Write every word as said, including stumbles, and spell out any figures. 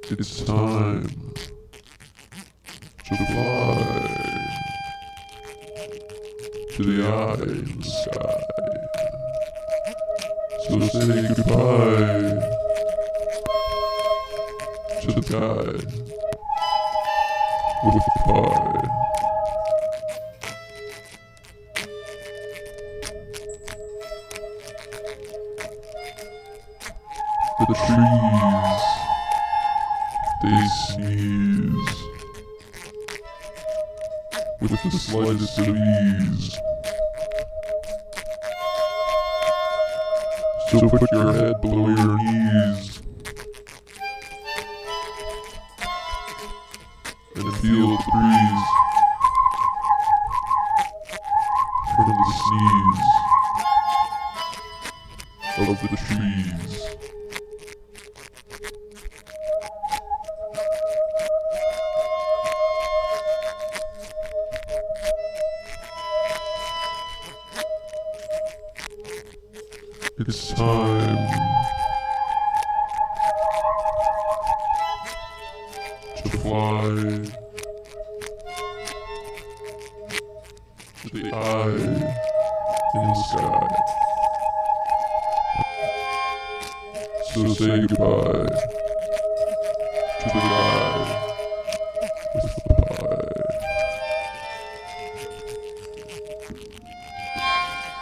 It's time to fly to the eye in the sky. So say goodbye to the guy with the pie. The trees, they sneeze with the slightest of ease. So put your head below your knees and feel the breeze from the sneeze of the trees. It's time to fly to the eye in the sky. So say goodbye to the guy with the pie.